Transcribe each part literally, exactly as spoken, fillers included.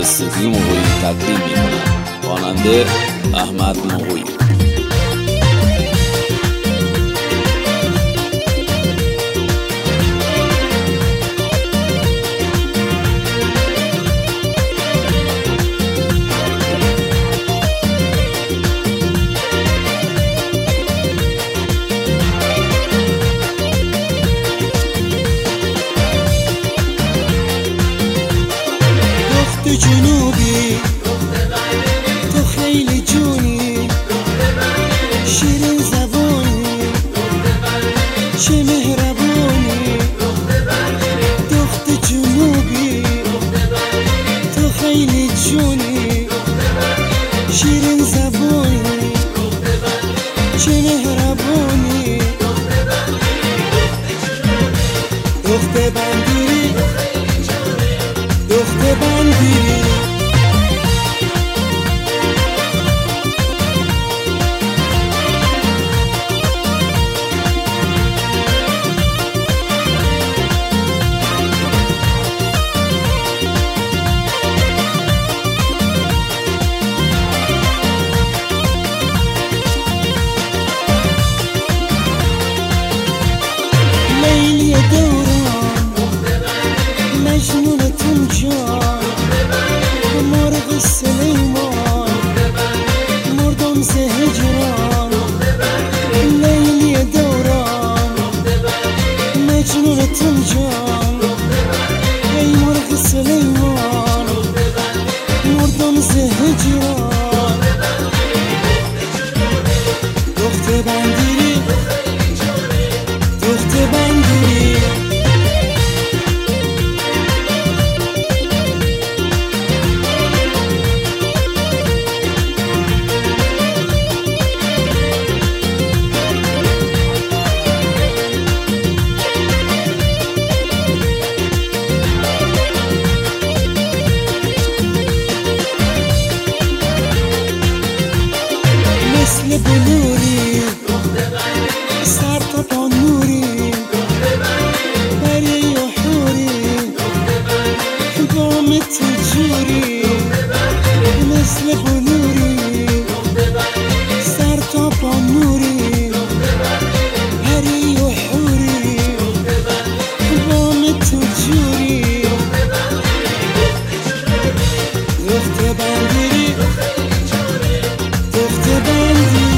استودیو مغویی تقدیم میکنم. خواننده احمد مغویی. تو جنوبی، تو خیلی جونی، شیرین زبانی، چه مهربانی. دخت جنوبی، تو خیلی جونی، شیرین زبانی، چه مهربانی. دخت بندری، دخت بندری. لیلی دوران، مجنونتون جان، مرغ سلیمان، مردم ز هجران. لیلی دوران، مجنونتون جان، ای مرغ سلیمان، مردم ز هجران. دخت بندری، دخت بندری. مثل بلوری، سر تا پا نوری، پری و حوری، بام تو جوری. مثل بلوری، سر تا پا نوری، پری و حوری، بام تو جوری. دخت بندری، دخت بندری.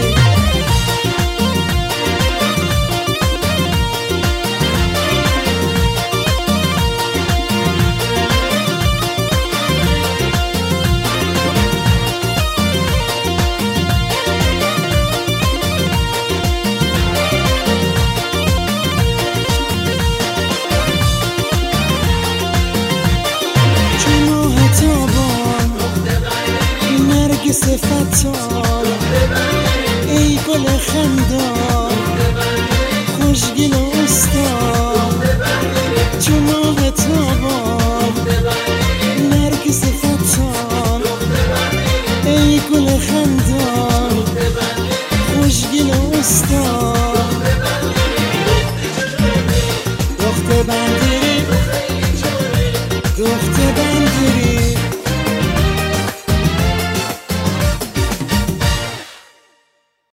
نرگس فتان، ای گل خندان، خوشگل و استان، چو ماه تابان. نرگس فتان، ای گل خندان، خوشگل و استان.